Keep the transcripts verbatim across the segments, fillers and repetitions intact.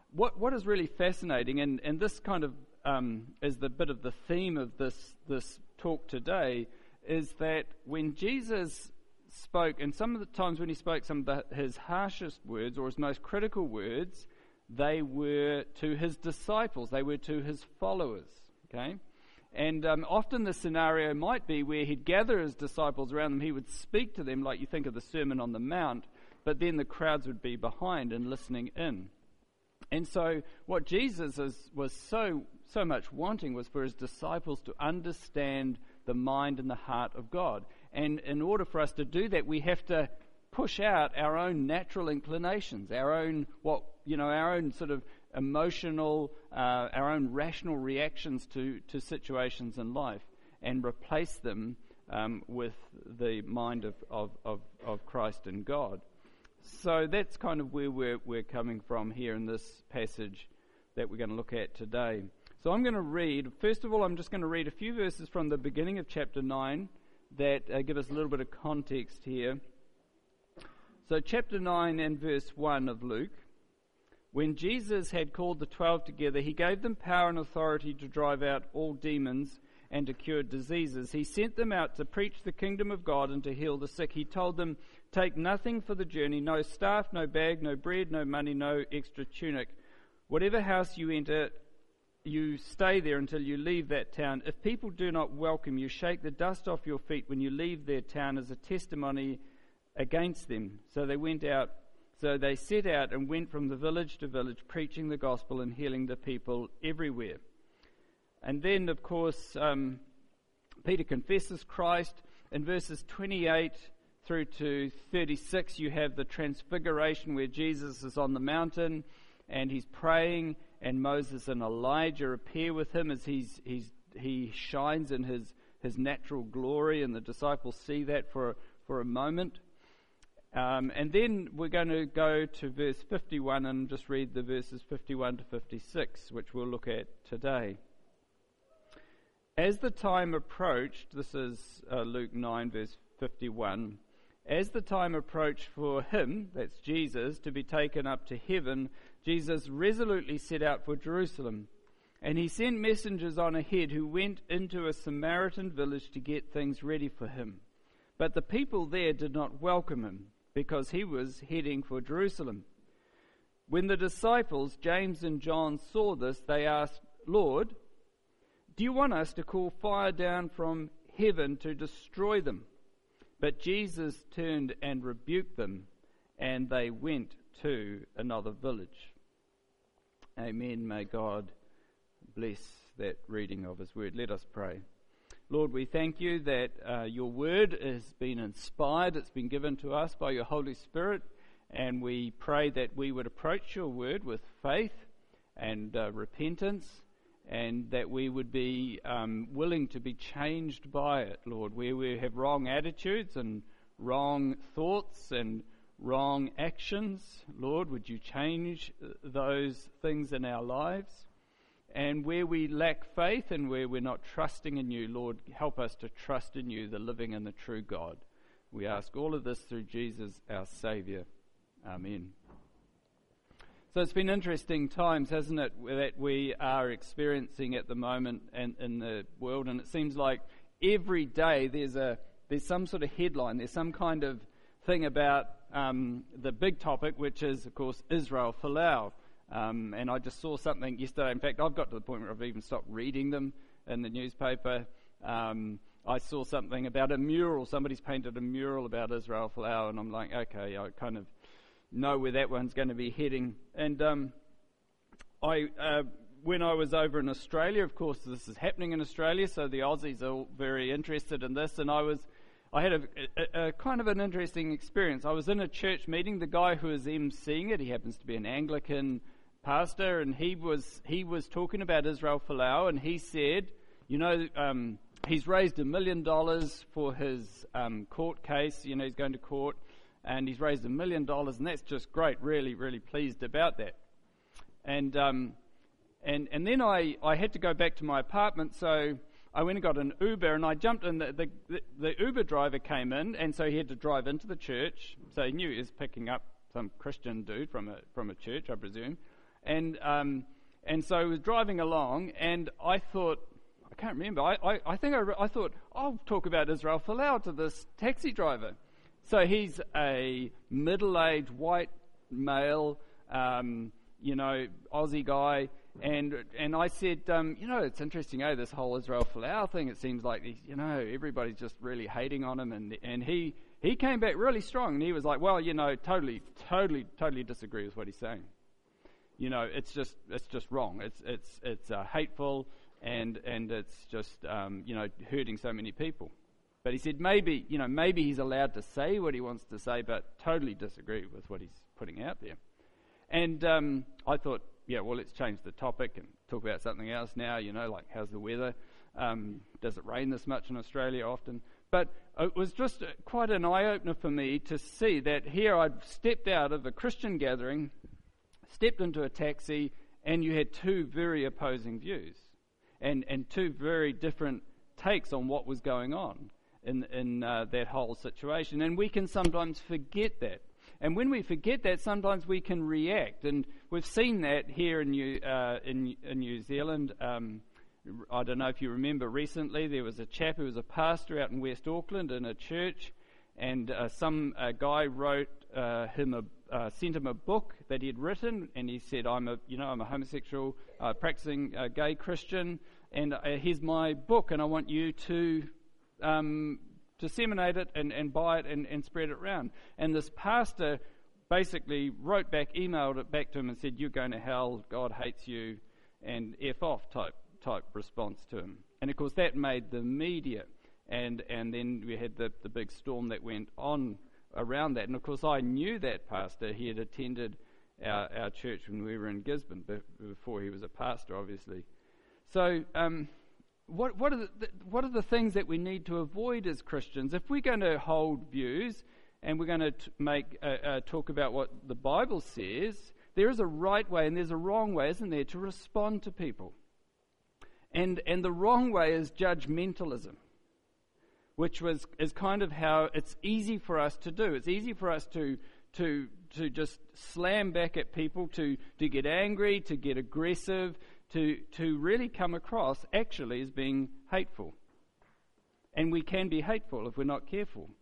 what what is really fascinating, and, and this kind of um, is the bit of the theme of this this talk today, is that when Jesus spoke, and some of the times when he spoke some of the, his harshest words or his most critical words, they were to his disciples, they were to his followers, okay? And um, often the scenario might be where he'd gather his disciples around him, he would speak to them like you think of the Sermon on the Mount, but then the crowds would be behind and listening in. And so what Jesus is, was so so much wanting was for his disciples to understand the mind and the heart of God. And in order for us to do that, we have to push out our own natural inclinations, our own what you know, our own sort of emotional, uh, our own rational reactions to, to situations in life, and replace them um, with the mind of, of, of, of Christ and God. So that's kind of where we're, we're coming from here in this passage that we're going to look at today. So I'm going to read, first of all, I'm just going to read a few verses from the beginning of chapter nine that uh, give us a little bit of context here. So chapter nine and verse one of Luke. When Jesus had called the twelve together, he gave them power and authority to drive out all demons and to cure diseases. He sent them out to preach the kingdom of God and to heal the sick. He told them, take nothing for the journey, no staff, no bag, no bread, no money, no extra tunic. Whatever house you enter, you stay there until you leave that town. If people do not welcome you, shake the dust off your feet when you leave their town as a testimony against them. So they went out. So they set out and went from the village to village, preaching the gospel and healing the people everywhere. And then, of course, um, Peter confesses Christ. In verses twenty-eight through to thirty-six, you have the transfiguration where Jesus is on the mountain and he's praying, and Moses and Elijah appear with him as he's, he's, he shines in his, his natural glory, and the disciples see that for, for a moment. Um, and then we're going to go to verse fifty-one and just read the verses fifty-one to fifty-six, which we'll look at today. As the time approached, this is uh, Luke nine, verse fifty-one, as the time approached for him, that's Jesus, to be taken up to heaven, Jesus resolutely set out for Jerusalem. And he sent messengers on ahead who went into a Samaritan village to get things ready for him. But the people there did not welcome him, because he was heading for Jerusalem. When the disciples, James and John, saw this, they asked, Lord, do you want us to call fire down from heaven to destroy them? But Jesus turned and rebuked them, and they went to another village. Amen. May God bless that reading of his word. Let us pray. Lord, we thank you that uh, your word has been inspired, it's been given to us by your Holy Spirit, and we pray that we would approach your word with faith and uh, repentance, and that we would be um, willing to be changed by it, Lord. Where we have wrong attitudes and wrong thoughts and wrong actions, Lord, would you change those things in our lives? And where we lack faith and where we're not trusting in you, Lord, help us to trust in you, the living and the true God. We ask all of this through Jesus, our Saviour. Amen. So it's been interesting times, hasn't it, that we are experiencing at the moment in, in the world, and it seems like every day there's a there's some sort of headline, there's some kind of thing about um, the big topic, which is, of course, Israel Folau. Um, and I just saw something yesterday. In fact, I've got to the point where I've even stopped reading them in the newspaper. Um, I saw something about a mural. Somebody's painted a mural about Israel Folau, and I'm like, okay, I kind of know where that one's going to be heading. And um, I, uh, when I was over in Australia, of course, this is happening in Australia, so the Aussies are all very interested in this. And I was, I had a, a, a kind of an interesting experience. I was in a church meeting. The guy who was emceeing it, he happens to be an Anglican pastor, and he was he was talking about Israel Folau, and he said, you know, um, he's raised a million dollars for his um, court case. You know, he's going to court, and he's raised a million dollars, and that's just great. Really, really pleased about that. And um, and and then I, I had to go back to my apartment, so I went and got an Uber, and I jumped in. The, the, the, the Uber driver came in, and so he had to drive into the church. So he knew he was picking up some Christian dude from a from a church, I presume. And um, and so I was driving along, and I thought, I can't remember, I, I, I think I, re- I thought, I'll talk about Israel Folau to this taxi driver. So he's a middle-aged white male, um, you know, Aussie guy, and and I said, um, you know, it's interesting, eh, this whole Israel Folau thing. It seems like, he's, you know, everybody's just really hating on him, and and he he came back really strong, and he was like, well, you know, totally, totally, totally disagree with what he's saying. You know, it's just it's just wrong. It's it's it's uh, hateful, and and it's just um, you know, hurting so many people. But he said maybe, you know, maybe he's allowed to say what he wants to say, but totally disagree with what he's putting out there. And um, I thought, yeah, well, let's change the topic and talk about something else now, you know, like how's the weather? Um, does it rain this much in Australia often? But it was just quite an eye-opener for me to see that here I'd stepped out of a Christian gathering, stepped into a taxi, and you had two very opposing views and, and two very different takes on what was going on in in uh, that whole situation. And we can sometimes forget that. And when we forget that, sometimes we can react. And we've seen that here in New, uh, in, in New Zealand. Um, I don't know if you remember recently, there was a chap who was a pastor out in West Auckland in a church, and uh, some uh, guy wrote uh, him a uh, sent him a book that he had written, and he said, "I'm a you know I'm a homosexual, uh, practicing uh, gay Christian, and uh, here's my book, and I want you to um, disseminate it and, and buy it and, and spread it around." And this pastor basically wrote back, emailed it back to him, and said, "You're going to hell. God hates you," and F off type type response to him. And of course that made the media, and and then we had the, the big storm that went on around that. And of course I knew that pastor. He had attended our, our church when we were in Gisborne before he was a pastor, obviously. So um, what what are the, the what are the things that we need to avoid as Christians if we're going to hold views and we're going to t- make uh, uh, talk about what the Bible says? There is a right way and there's a wrong way, isn't there, to respond to people? And and the wrong way is judgmentalism, which was is kind of how it's easy for us to do. It's easy for us to to to just slam back at people, to to get angry, to get aggressive, to to really come across actually as being hateful. And we can be hateful if we're not careful.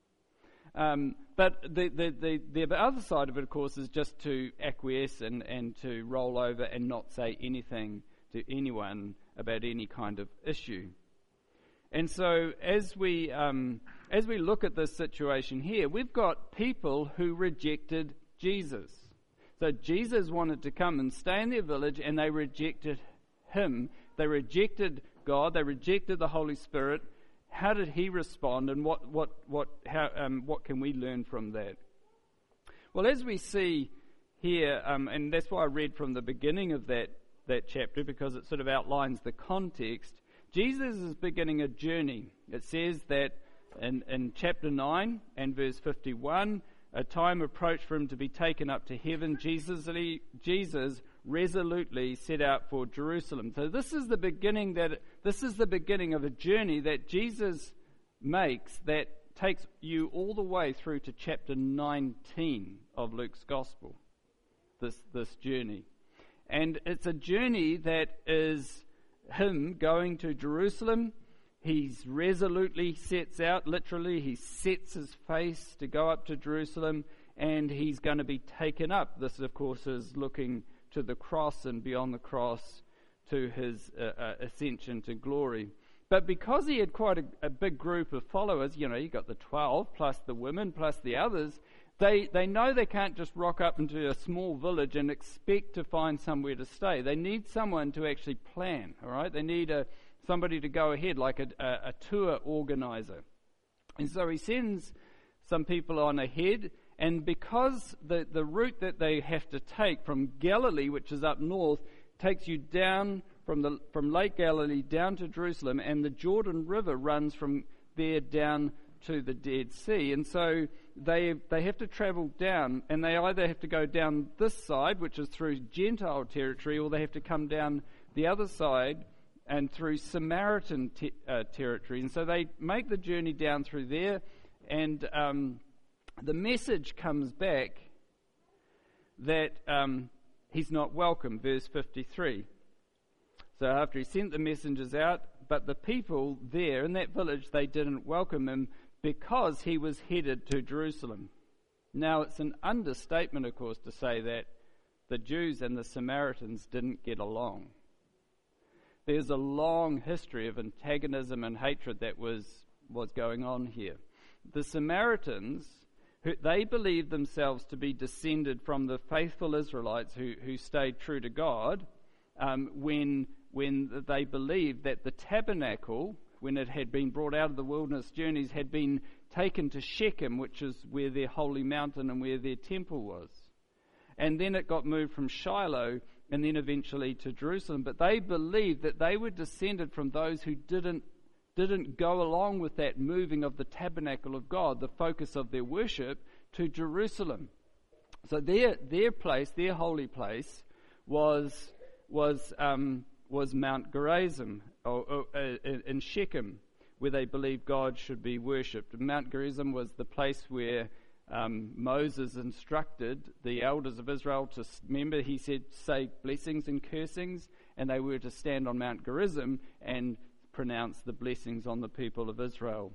Um, but the, the, the, the other side of it, of course, is just to acquiesce and, and to roll over and not say anything to anyone about any kind of issue. And so as we um, as we look at this situation here, we've got people who rejected Jesus. So Jesus wanted to come and stay in their village, and they rejected him. They rejected God. They rejected the Holy Spirit. How did he respond, and what what what how um, what can we learn from that? Well, as we see here, um, and that's why I read from the beginning of that that chapter, because it sort of outlines the context. Jesus is beginning a journey. It says that in, in chapter nine and verse fifty-one, a time approached for him to be taken up to heaven. Jesus, Jesus resolutely set out for Jerusalem. So this is the beginning that this is the beginning of a journey that Jesus makes that takes you all the way through to chapter nineteen of Luke's Gospel. This this journey. And it's a journey that is him going to Jerusalem. He's resolutely sets out, literally, he sets his face to go up to Jerusalem, and he's going to be taken up. This, of course, is looking to the cross and beyond the cross to his uh, uh, ascension to glory. But because he had quite a, a big group of followers, you know, you got the twelve, plus the women, plus the others, They they know they can't just rock up into a small village and expect to find somewhere to stay. They need someone to actually plan, all right? They need a somebody to go ahead, like a, a, a tour organizer. And so he sends some people on ahead, and because the, the route that they have to take from Galilee, which is up north, takes you down from the from Lake Galilee down to Jerusalem, and the Jordan River runs from there down to the Dead Sea. And so they they have to travel down, and they either have to go down this side, which is through Gentile territory, or they have to come down the other side and through Samaritan te- uh, territory. And so they make the journey down through there, and um, the message comes back that um, he's not welcome. Verse fifty-three. So after he sent the messengers out, but the people there in that village, they didn't welcome him because he was headed to Jerusalem. Now, it's an understatement, of course, to say that the Jews and the Samaritans didn't get along. There's a long history of antagonism and hatred that was, was going on here. The Samaritans, who, they believed themselves to be descended from the faithful Israelites who, who stayed true to God, um, when, when they believed that the tabernacle, when it had been brought out of the wilderness journeys, had been taken to Shechem, which is where their holy mountain and where their temple was. And then it got moved from Shiloh and then eventually to Jerusalem. But they believed that they were descended from those who didn't didn't go along with that moving of the tabernacle of God, the focus of their worship, to Jerusalem. So their their place, their holy place, was was um, was Mount Gerizim, or, or, uh, in Shechem, where they believed God should be worshipped. Mount Gerizim was the place where um, Moses instructed the elders of Israel to, remember, he said, say blessings and cursings, and they were to stand on Mount Gerizim and pronounce the blessings on the people of Israel.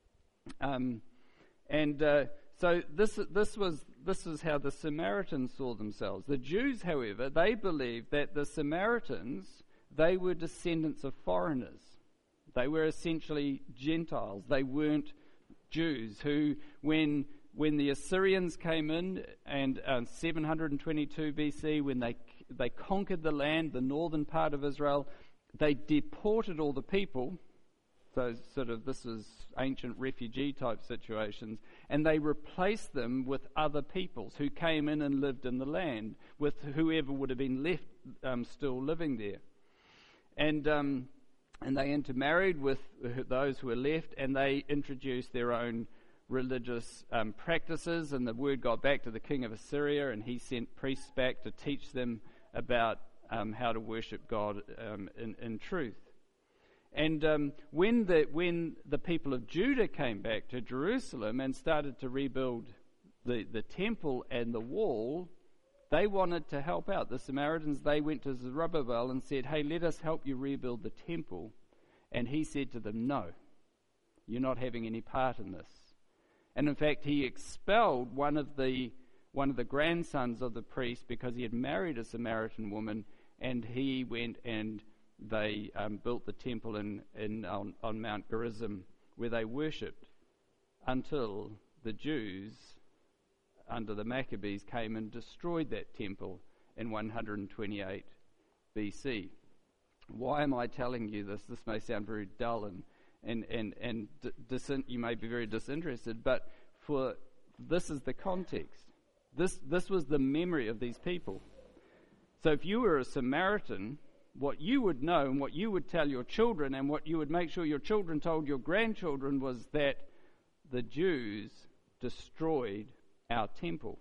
Um, and uh, so this this was this is how the Samaritans saw themselves. The Jews, however, they believed that the Samaritans, they were descendants of foreigners. They were essentially Gentiles. They weren't Jews who, when when the Assyrians came in and uh, seven hundred twenty-two B C, when they they conquered the land, the northern part of Israel, they deported all the people. So sort of this is ancient refugee type situations, and they replaced them with other peoples who came in and lived in the land, with whoever would have been left um, still living there. And um, and they intermarried with those who were left, and they introduced their own religious um, practices, and the word got back to the king of Assyria, and he sent priests back to teach them about um, how to worship God um, in, in truth. And um, when the when the people of Judah came back to Jerusalem and started to rebuild the, the temple and the wall, they wanted to help out. The Samaritans, they went to Zerubbabel and said, hey, let us help you rebuild the temple. And he said to them, no, you're not having any part in this. And in fact, he expelled one of the one of the grandsons of the priest because he had married a Samaritan woman, and he went and they um, built the temple in, in on, on Mount Gerizim, where they worshipped, until the Jews under the Maccabees came and destroyed that temple in one hundred twenty-eight B C. Why am I telling you this? This may sound very dull and and and and dis- you may be very disinterested, but for this is the context. This this was the memory of these people. So if you were a Samaritan, what you would know and what you would tell your children and what you would make sure your children told your grandchildren was that the Jews destroyed our temple.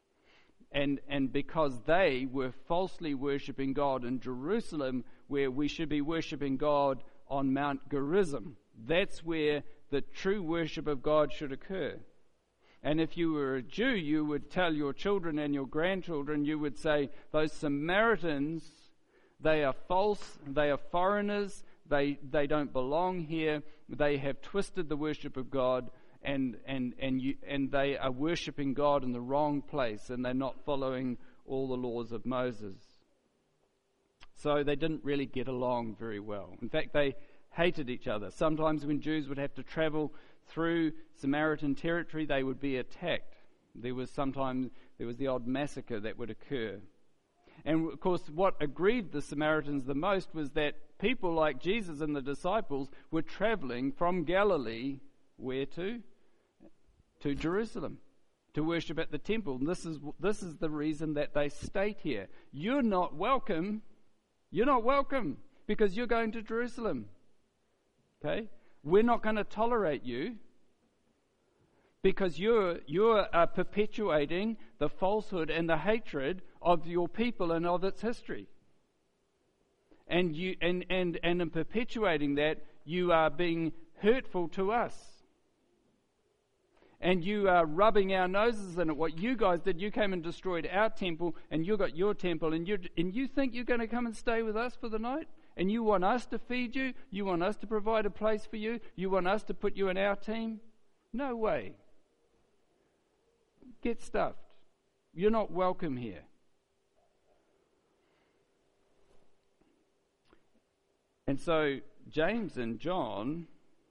And and because they were falsely worshipping God in Jerusalem, where we should be worshipping God on Mount Gerizim. That's where the true worship of God should occur. And if you were a Jew, you would tell your children and your grandchildren, you would say, those Samaritans, they are false, they are foreigners, they they don't belong here, they have twisted the worship of God, and and and you and they are worshipping God in the wrong place, and they're not following all the laws of Moses. So they didn't really get along very well. In fact, they hated each other. Sometimes when Jews would have to travel through Samaritan territory, they would be attacked. There was sometimes there was the odd massacre that would occur. And of course, what aggrieved the Samaritans the most was that people like Jesus and the disciples were traveling from Galilee, where to? To Jerusalem, to worship at the temple. And this is this is the reason that they stayed here. You're not welcome. You're not welcome because you're going to Jerusalem. Okay? We're not going to tolerate you because you're you're uh, perpetuating the falsehood and the hatred of your people and of its history. And you and, and, and in perpetuating that, you are being hurtful to us. And you are rubbing our noses in it. What you guys did, you came and destroyed our temple, and you got your temple, and you and you think you're going to come and stay with us for the night? And you want us to feed you? You want us to provide a place for you? You want us to put you in our team? No way. Get stuffed. You're not welcome here. And so James and John,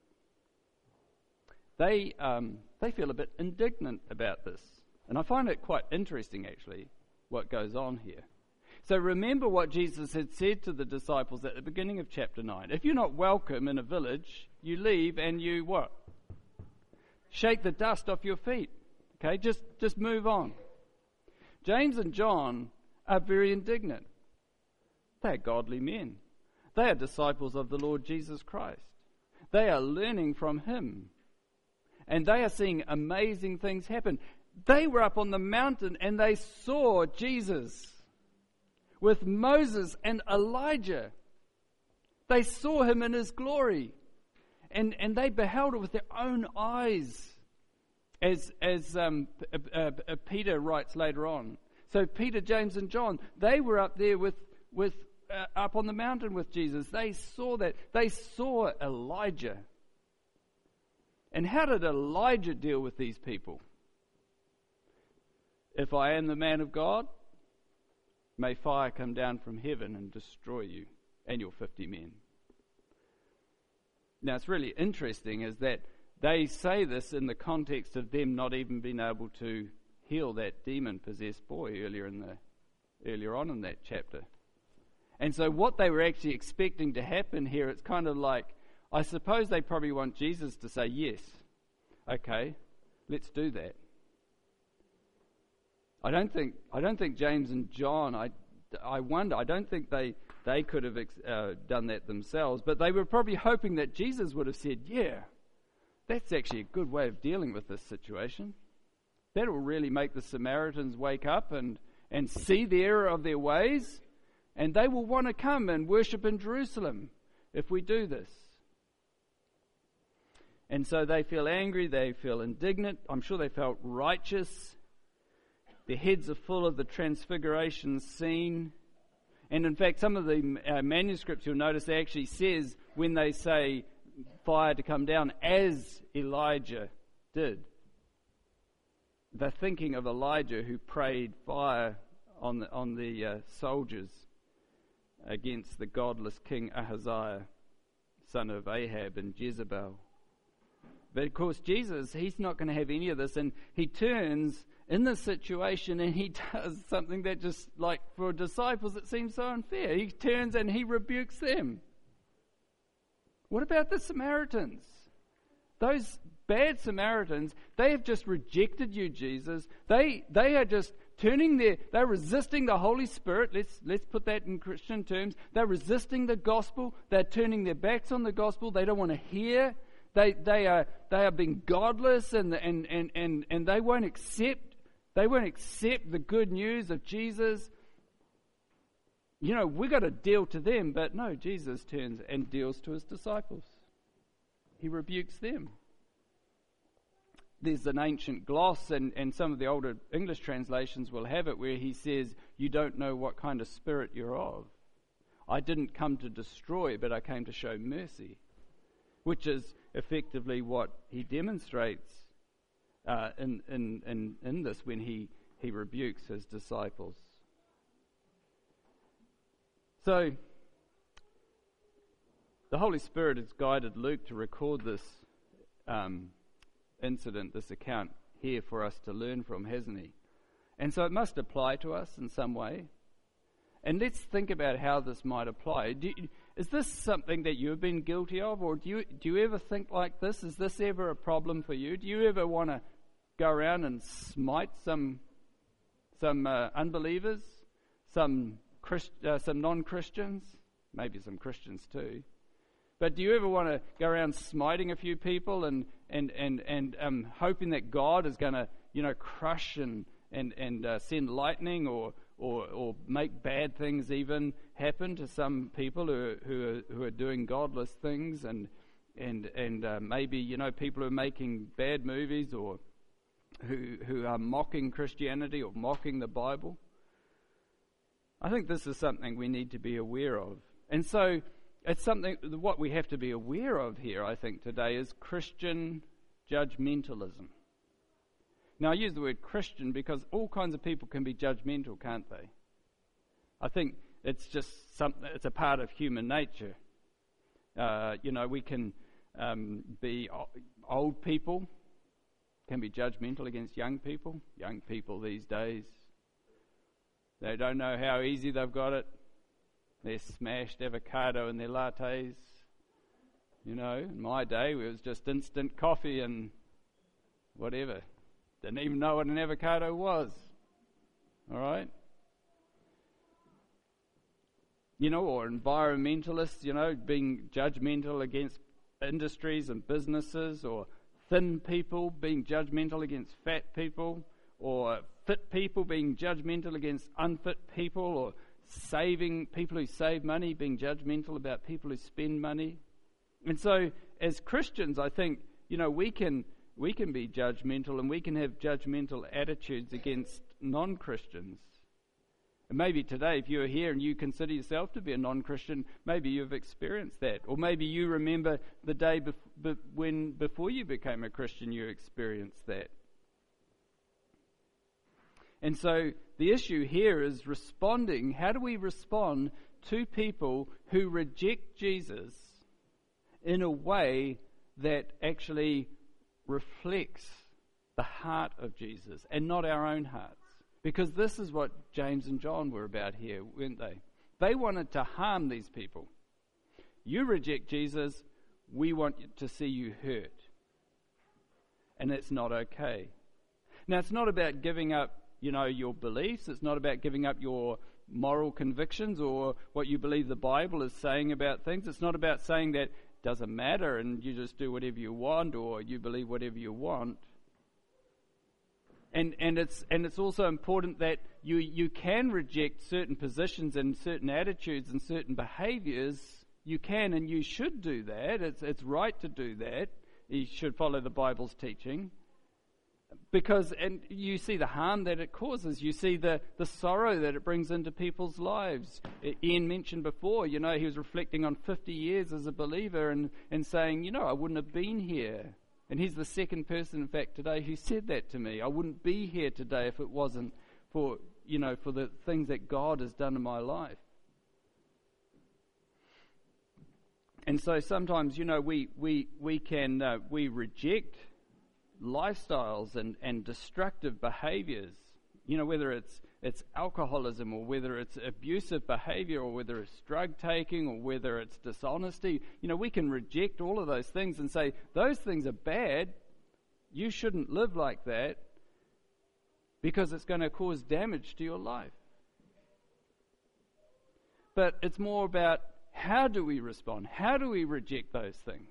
they um, they feel a bit indignant about this. And I find it quite interesting, actually, what goes on here. So remember what Jesus had said to the disciples at the beginning of chapter nine. If you're not welcome in a village, you leave and you what? Shake the dust off your feet. Okay, just, just move on. James and John are very indignant. They're godly men. They are disciples of the Lord Jesus Christ. They are learning from him. And they are seeing amazing things happen. They were up on the mountain and they saw Jesus with Moses and Elijah. They saw him in his glory. And, and they beheld it with their own eyes. As, as um, uh, uh, Peter writes later on. So Peter, James and John, they were up there with, with uh, up on the mountain with Jesus. They saw that. They saw Elijah. And how did Elijah deal with these people? If I am the man of God, may fire come down from heaven and destroy you and your fifty men. Now it's really interesting is that they say this in the context of them not even being able to heal that demon-possessed boy earlier in the earlier on in that chapter. And so what they were actually expecting to happen here, it's kind of like, I suppose they probably want Jesus to say, yes, okay, let's do that. I don't think I don't think James and John, I, I wonder, I don't think they, they could have uh, done that themselves, but they were probably hoping that Jesus would have said, yeah, that's actually a good way of dealing with this situation. That will really make the Samaritans wake up and, and see the error of their ways, and they will want to come and worship in Jerusalem if we do this. And so they feel angry, they feel indignant. I'm sure they felt righteous. Their heads are full of the transfiguration scene. And in fact, some of the uh, manuscripts you'll notice actually says when they say fire to come down, as Elijah did. They're thinking of Elijah who prayed fire on the, on the uh, soldiers against the godless King Ahaziah, son of Ahab and Jezebel. But of course Jesus, he's not going to have any of this, and he turns in this situation and he does something that just, like for disciples, it seems so unfair. He turns and he rebukes them. What about the Samaritans? Those bad Samaritans, they have just rejected you, Jesus. They they are just turning their, they're resisting the Holy Spirit. Let's let's put that in Christian terms. They're resisting the gospel. They're turning their backs on the gospel. They don't want to hear. They they are they are being godless and and and and, and they won't accept they won't accept the good news of Jesus. You know, we got to deal to them, but no, Jesus turns and deals to his disciples. He rebukes them. There's an ancient gloss, and, and some of the older English translations will have it, where he says, you don't know what kind of spirit you're of. I didn't come to destroy, but I came to show mercy, which is effectively what he demonstrates uh, in, in, in, in this when he, he rebukes his disciples. So, the Holy Spirit has guided Luke to record this um, incident, this account here for us to learn from, hasn't he? And so it must apply to us in some way. And let's think about how this might apply. Do you, is this something that you've been guilty of, or do you do you ever think like this? Is this ever a problem for you? Do you ever want to go around and smite some some uh, unbelievers, some Christ, uh, some non-Christians, maybe some Christians too? But do you ever want to go around smiting a few people and and and and um, hoping that God is going to, you know, crush and and and uh, send lightning or or or make bad things even happen to some people who are, who are, who are doing godless things, and and and uh, maybe, you know, people who are making bad movies or who who are mocking Christianity or mocking the Bible. I think this is something we need to be aware of. And so it's something, what we have to be aware of here, I think, today is Christian judgmentalism. Now, I use the word Christian because all kinds of people can be judgmental, can't they? I think it's just something, it's a part of human nature. Uh, you know, we can um, be old people, can be judgmental against young people. Young people these days, they don't know how easy they've got it. Their smashed avocado and their lattes. You know, in my day, it was just instant coffee and whatever. Didn't even know what an avocado was. All right? You know, or environmentalists, you know, being judgmental against industries and businesses, or thin people being judgmental against fat people, or fit people being judgmental against unfit people, or saving people who save money being judgmental about people who spend money. And so as Christians, I think, you know, we can we can be judgmental, and we can have judgmental attitudes against non-Christians. And maybe today, if you're here and you consider yourself to be a non-Christian, maybe you've experienced that. Or maybe you remember the day bef- be- when before you became a Christian you experienced that. And so the issue here is responding. How do we respond to people who reject Jesus in a way that actually reflects the heart of Jesus and not our own hearts? Because this is what James and John were about here, weren't they? They wanted to harm these people. You reject Jesus, we want to see you hurt. And it's not okay. Now, it's not about giving up, you know, your beliefs. It's not about giving up your moral convictions or what you believe the Bible is saying about things. It's not about saying that it doesn't matter and you just do whatever you want or you believe whatever you want. And and it's and it's also important that you you can reject certain positions and certain attitudes and certain behaviours. You can and you should do that. It's it's right to do that. You should follow the Bible's teaching. Because, and you see the harm that it causes. You see the, the sorrow that it brings into people's lives. Ian mentioned before, you know, he was reflecting on fifty years as a believer and, and saying, you know, I wouldn't have been here. And he's the second person, in fact, today who said that to me. I wouldn't be here today if it wasn't for, you know, for the things that God has done in my life. And so sometimes, you know, we we we can uh, we reject lifestyles and, and destructive behaviors, you know, whether it's it's alcoholism or whether it's abusive behavior or whether it's drug taking or whether it's dishonesty. You know, we can reject all of those things and say, those things are bad. You shouldn't live like that because it's going to cause damage to your life. But it's more about how do we respond? How do we reject those things?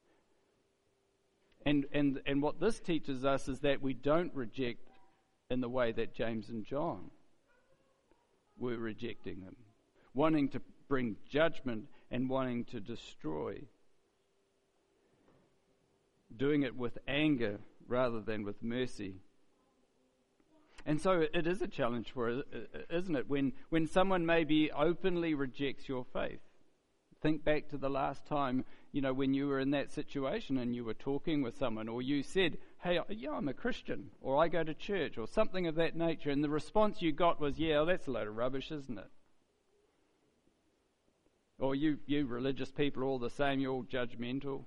And, and and what this teaches us is that we don't reject in the way that James and John were rejecting them, wanting to bring judgment and wanting to destroy, doing it with anger rather than with mercy. And so it is a challenge for us, isn't it, when, when someone maybe openly rejects your faith. Think back to the last time, you know, when you were in that situation and you were talking with someone, or you said, hey, yeah, I'm a Christian, or I go to church, or something of that nature, and the response you got was, yeah, well, that's a load of rubbish, isn't it? Or you, you religious people are all the same, you're all judgmental.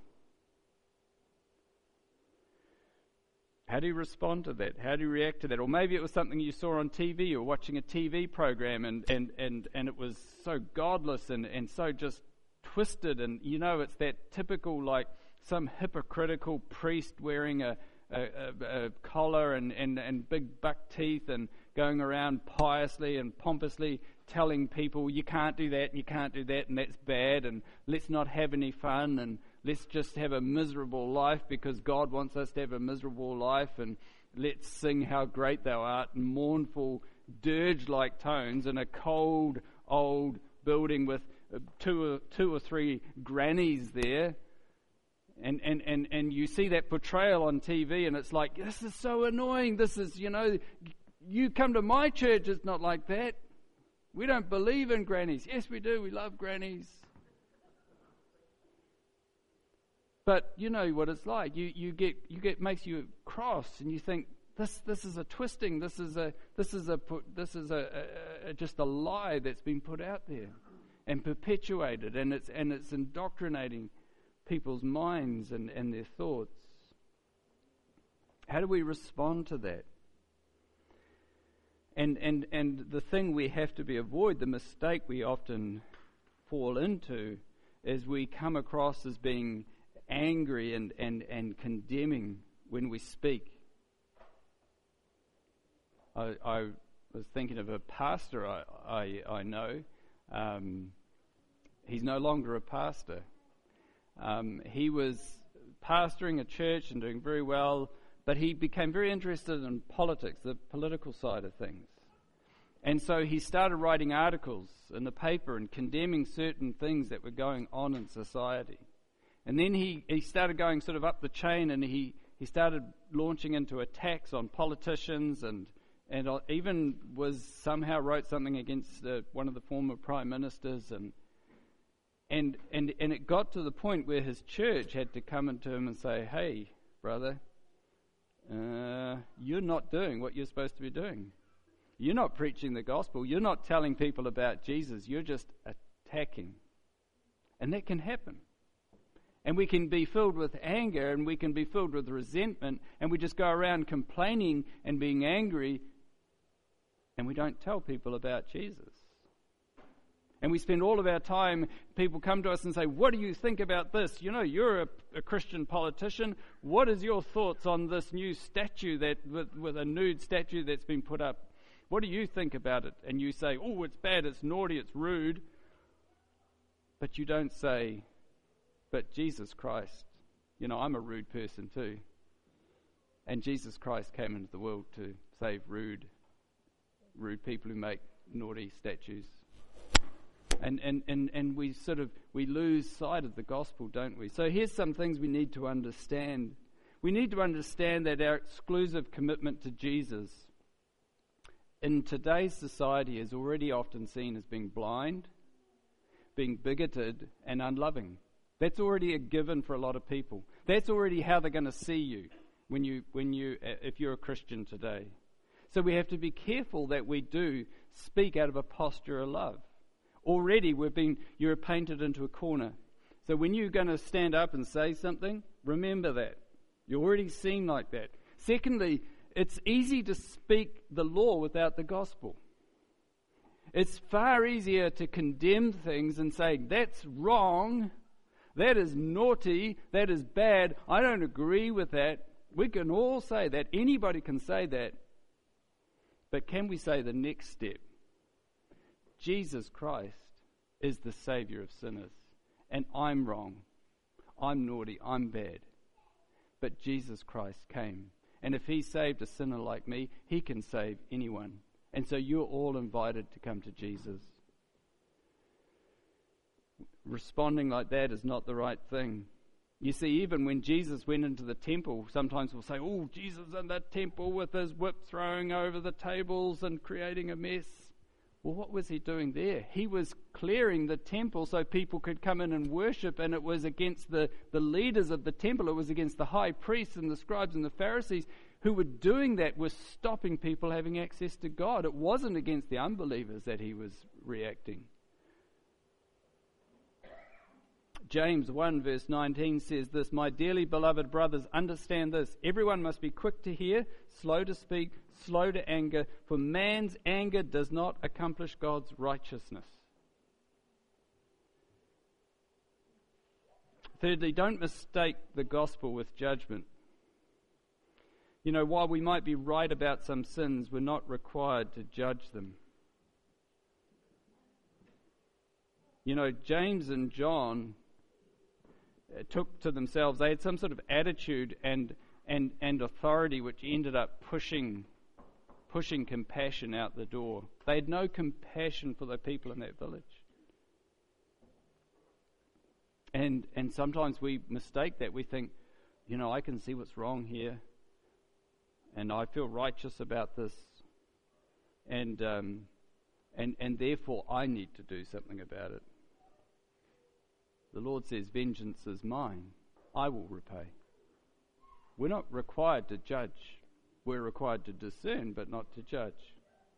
How do you respond to that? How do you react to that? Or maybe it was something you saw on T V or watching a T V program and, and, and, and it was so godless and, and so just twisted, and you know, it's that typical, like some hypocritical priest wearing a, a, a, a collar and, and, and big buck teeth and going around piously and pompously telling people you can't do that and you can't do that and that's bad and let's not have any fun and let's just have a miserable life because God wants us to have a miserable life, and let's sing how great thou art in mournful dirge-like tones in a cold old building with two or, two or three grannies there, And, and, and, and you see that portrayal on T V and it's like, this is so annoying. This is, you know, you come to my church, it's not like that. We don't believe in grannies. Yes, we do. We love grannies. But you know what it's like. You you get you get makes you cross, and you think this this is a twisting. This is a this is a this is a, a, a just a lie that's been put out there and perpetuated, and it's and it's indoctrinating people's minds and, and their thoughts. How do we respond to that? And and and the thing we have to be avoid, the mistake we often fall into, is we come across as being angry and, and, and condemning when we speak. I, I was thinking of a pastor I I, I know. Um, he's no longer a pastor. Um, he was pastoring a church and doing very well, but he became very interested in politics, the political side of things. And so he started writing articles in the paper and condemning certain things that were going on in society. And then he, he started going sort of up the chain, and he, he started launching into attacks on politicians, and and even was somehow wrote something against uh, one of the former prime ministers, and and and and it got to the point where his church had to come into him and say, "Hey, brother, uh, you're not doing what you're supposed to be doing. You're not preaching the gospel. You're not telling people about Jesus. You're just attacking." And that can happen. And we can be filled with anger, and we can be filled with resentment, and we just go around complaining and being angry, and we don't tell people about Jesus. And we spend all of our time, people come to us and say, "What do you think about this? You know, you're a, a Christian politician. What is your thoughts on this new statue that with, with a nude statue that's been put up? What do you think about it?" And you say, "Oh, it's bad, it's naughty, it's rude." But you don't say, "But Jesus Christ, you know, I'm a rude person too. And Jesus Christ came into the world to save rude, rude people who make naughty statues." And, and, and, and we sort of, we lose sight of the gospel, don't we? So here's some things we need to understand. We need to understand that our exclusive commitment to Jesus in today's society is already often seen as being blind, being bigoted, and unloving. That's already a given for a lot of people. That's already how they're going to see you when you, when you, if you're a Christian today. So we have to be careful that we do speak out of a posture of love. Already we've been, you're painted into a corner. So when you're going to stand up and say something, remember that. You're already seen like that. Secondly, it's easy to speak the law without the gospel. It's far easier to condemn things and say, "That's wrong. That is naughty, that is bad, I don't agree with that." We can all say that. Anybody can say that. But can we say the next step? Jesus Christ is the Savior of sinners. And I'm wrong. I'm naughty. I'm bad. But Jesus Christ came. And if he saved a sinner like me, he can save anyone. And so you're all invited to come to Jesus. Responding like that is not the right thing. You see, even when Jesus went into the temple, sometimes we'll say, "Oh, Jesus in that temple with his whip throwing over the tables and creating a mess." Well, what was he doing there? He was clearing the temple so people could come in and worship, and it was against the, the leaders of the temple. It was against the high priests and the scribes and the Pharisees who were doing that, were stopping people having access to God. It wasn't against the unbelievers that he was reacting. James one verse nineteen says this, "My dearly beloved brothers, understand this. Everyone must be quick to hear, slow to speak, slow to anger, for man's anger does not accomplish God's righteousness." Thirdly, don't mistake the gospel with judgment. You know, while we might be right about some sins, we're not required to judge them. You know, James and John took to themselves, they had some sort of attitude and and and authority which ended up pushing pushing compassion out the door. They had no compassion for the people in that village. And and sometimes we mistake that. We think, you know, I can see what's wrong here, and I feel righteous about this, and um, and and therefore I need to do something about it. The Lord says, vengeance is mine, I will repay. We're not required to judge. We're required to discern, but not to judge.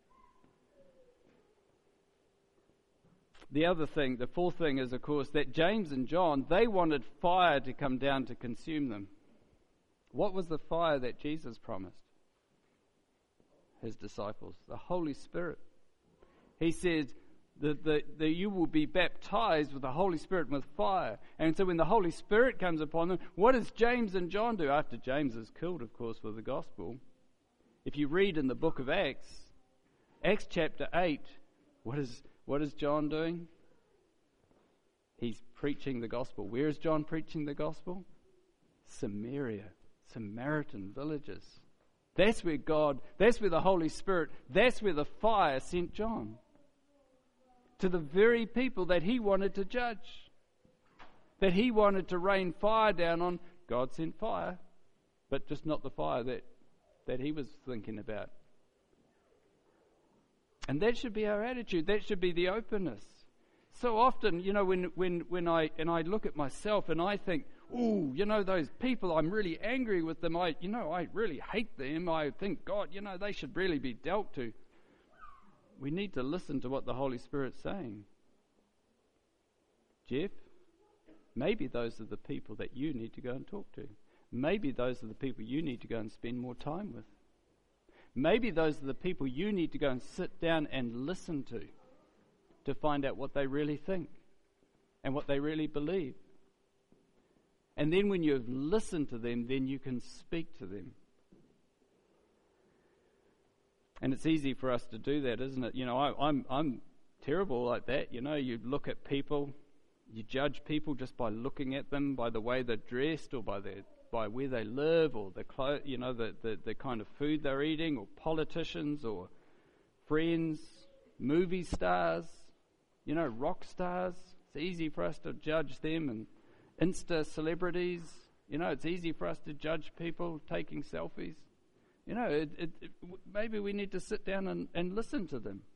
The other thing, the fourth thing is, of course, that James and John, they wanted fire to come down to consume them. What was the fire that Jesus promised his disciples? The Holy Spirit. He said that, that, that you will be baptized with the Holy Spirit and with fire. And so when the Holy Spirit comes upon them, what does James and John do? After James is killed, of course, for the gospel. If you read in the book of Acts, Acts chapter eight, what is what is John doing? He's preaching the gospel. Where is John preaching the gospel? Samaria, Samaritan villages. That's where God, that's where the Holy Spirit, that's where the fire sent John. To the very people that he wanted to judge. That he wanted to rain fire down on. God sent fire, but just not the fire that, that he was thinking about. And that should be our attitude. That should be the openness. So often, you know, when, when, when I and I look at myself and I think, ooh, you know, those people, I'm really angry with them. I, you know, I really hate them. I think, God, you know, they should really be dealt to. We need to listen to what the Holy Spirit's saying. Jeff, maybe those are the people that you need to go and talk to. Maybe those are the people you need to go and spend more time with. Maybe those are the people you need to go and sit down and listen to, to find out what they really think and what they really believe. And then when you've listened to them, then you can speak to them. And it's easy for us to do that, isn't it? You know, I, I'm I'm terrible like that. You know, you look at people, you judge people just by looking at them, by the way they're dressed, or by their by where they live, or the clo- you know the, the the kind of food they're eating, or politicians, or friends, movie stars, you know, rock stars. It's easy for us to judge them, and Insta celebrities. You know, it's easy for us to judge people taking selfies. You know, it, it, it, maybe we need to sit down and, and listen to them.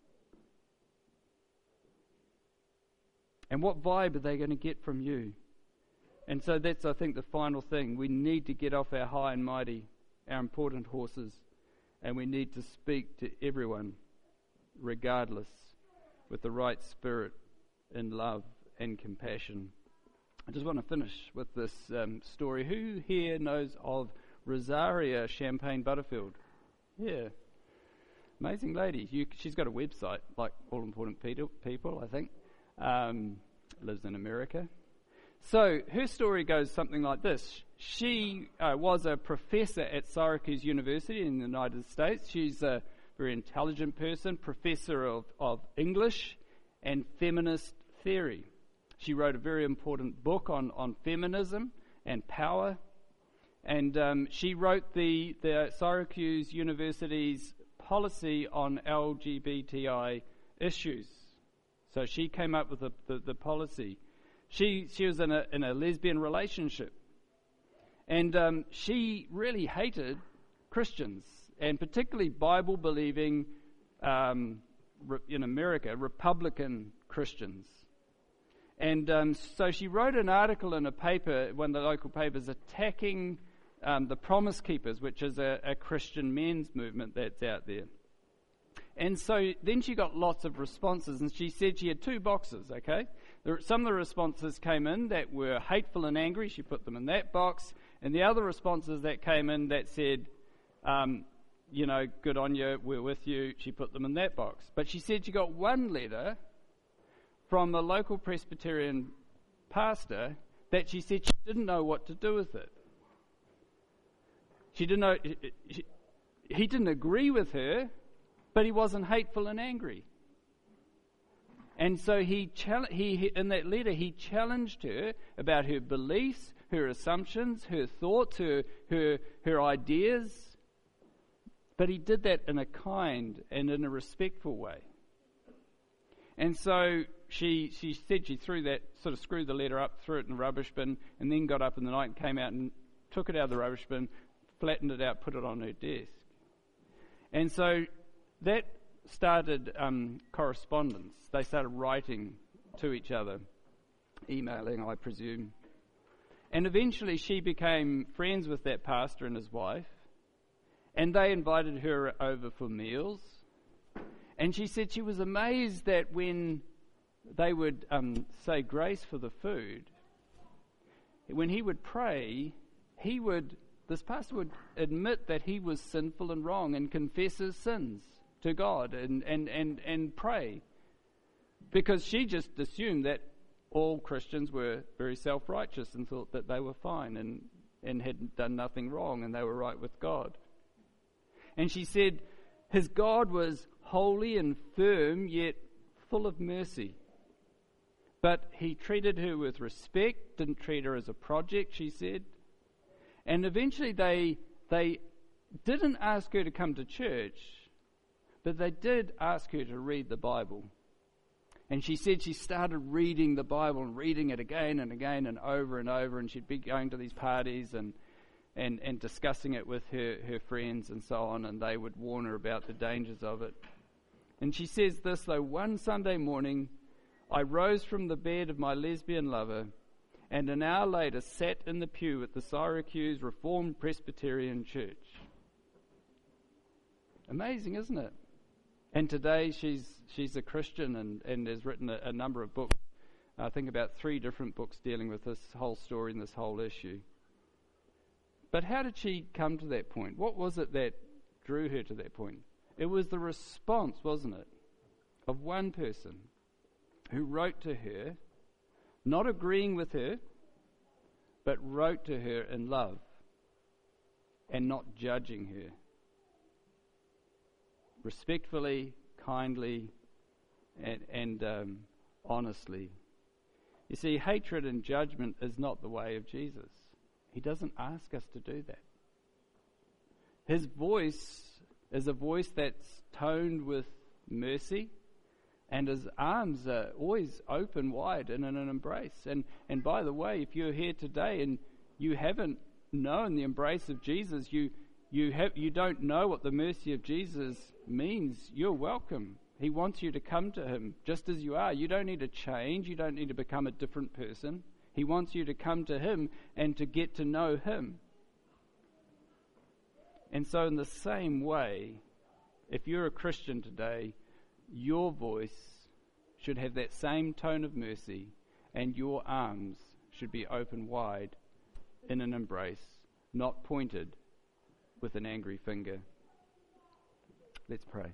And what vibe are they going to get from you? And so that's, I think, the final thing. We need to get off our high and mighty, our important horses, and we need to speak to everyone, regardless, with the right spirit, in love and compassion. I just want to finish with this um, story. Who here knows of Rosaria Champagne Butterfield? Yeah. Amazing lady. You, she's got a website, like all important people, I think. Um, lives in America. So her story goes something like this. She uh, was a professor at Syracuse University in the United States. She's a very intelligent person, professor of, of English and feminist theory. She wrote a very important book on, on feminism and power. And um, she wrote the, the Syracuse University's policy on L G B T I issues. So she came up with the, the, the policy. She she was in a in a lesbian relationship, and um, she really hated Christians, and particularly Bible-believing, um, re- in America, Republican Christians. And um, so she wrote an article in a paper, one of the local papers, attacking um, the Promise Keepers, which is a, a Christian men's movement that's out there. And so then she got lots of responses, and she said she had two boxes, okay? There, some of the responses came in that were hateful and angry. She put them in that box. And the other responses that came in that said, um, you know, good on you, we're with you, she put them in that box. But she said she got one letter from a local Presbyterian pastor that she said she didn't know what to do with it. She didn't know, he, he didn't agree with her, but he wasn't hateful and angry. And so he, he, in that letter, he challenged her about her beliefs, her assumptions, her thoughts, her, her, her ideas. But he did that in a kind and in a respectful way. And so she she said she threw that, sort of screwed the letter up, threw it in the rubbish bin, and then got up in the night and came out and took it out of the rubbish bin, flattened it out, put it on her desk. And so that started um, correspondence. They started writing to each other, emailing, I presume. And eventually she became friends with that pastor and his wife, and they invited her over for meals. And she said she was amazed that when they would um, say grace for the food, when he would pray, he would, this pastor would admit that he was sinful and wrong and confess his sins to God and, and, and, and pray. Because she just assumed that all Christians were very self-righteous and thought that they were fine and, and had done nothing wrong and they were right with God. And she said his God was holy and firm, yet full of mercy. But he treated her with respect, didn't treat her as a project, she said. And eventually they they didn't ask her to come to church, but they did ask her to read the Bible. And she said she started reading the Bible and reading it again and again and over and over, and she'd be going to these parties and and, and discussing it with her, her friends and so on, and they would warn her about the dangers of it. And she says this, though, one Sunday morning I rose from the bed of my lesbian lover and an hour later sat in the pew at the Syracuse Reformed Presbyterian Church. Amazing, isn't it? And today she's she's a Christian and, and has written a, a number of books. I think about three different books dealing with this whole story and this whole issue. But how did she come to that point? What was it that drew her to that point? It was the response, wasn't it, of one person who wrote to her, not agreeing with her, but wrote to her in love and not judging her. Respectfully, kindly, and, and um, honestly. You see, hatred and judgment is not the way of Jesus. He doesn't ask us to do that. His voice is a voice that's toned with mercy, and his arms are always open wide in an embrace. And, and by the way, if you're here today and you haven't known the embrace of Jesus, you you have you don't know what the mercy of Jesus means, you're welcome. He wants you to come to him just as you are. You don't need to change. You don't need to become a different person. He wants you to come to him and to get to know him. And so in the same way, if you're a Christian today, your voice should have that same tone of mercy, and your arms should be open wide in an embrace, not pointed with an angry finger. Let's pray.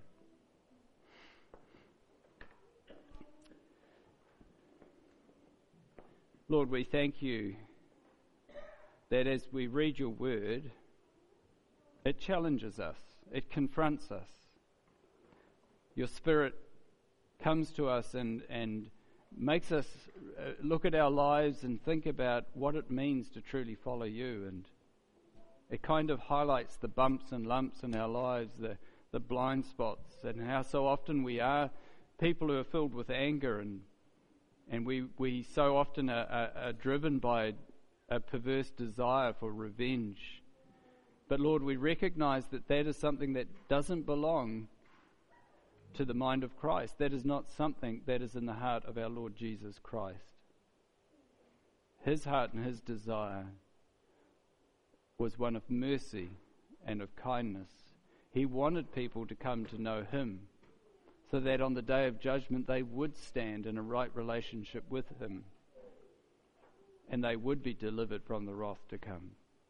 Lord, we thank you that as we read your word, it challenges us, it confronts us. Your Spirit comes to us and, and makes us uh, look at our lives and think about what it means to truly follow you. And it kind of highlights the bumps and lumps in our lives, the, the blind spots, and how so often we are people who are filled with anger, and and we, we so often are, are, are driven by a perverse desire for revenge. But Lord, we recognize that that is something that doesn't belong to the mind of Christ. That is not something that is in the heart of our Lord Jesus Christ. His heart and his desire was one of mercy and of kindness. He wanted people to come to know him, so that on the day of judgment they would stand in a right relationship with him, and they would be delivered from the wrath to come.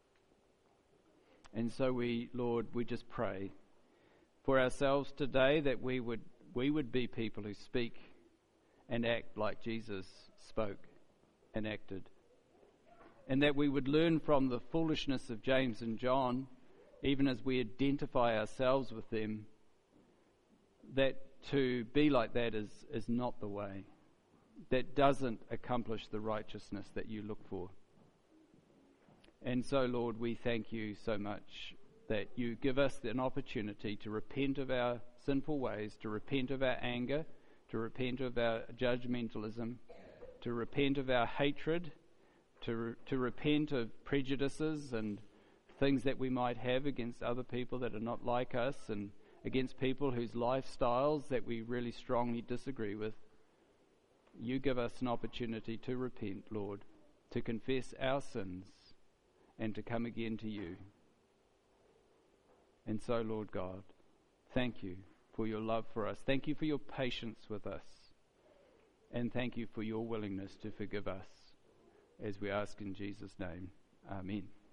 And so we, Lord, we just pray for ourselves today that we would we would be people who speak and act like Jesus spoke and acted, and that we would learn from the foolishness of James and John, even as we identify ourselves with them, that to be like that is, is not the way. That doesn't accomplish the righteousness that you look for. And so, Lord, we thank you so much that you give us an opportunity to repent of our sinful ways, to repent of our anger, to to repent of our judgmentalism, to repent of our hatred, to re- to repent of prejudices and things that we might have against other people that are not like us, and against people whose lifestyles that we really strongly disagree with. You give us an opportunity to repent, Lord, to confess our sins, and to come again to you. And so, Lord God, thank you for your love for us. Thank you for your patience with us. And thank you for your willingness to forgive us, as we ask in Jesus' name. Amen.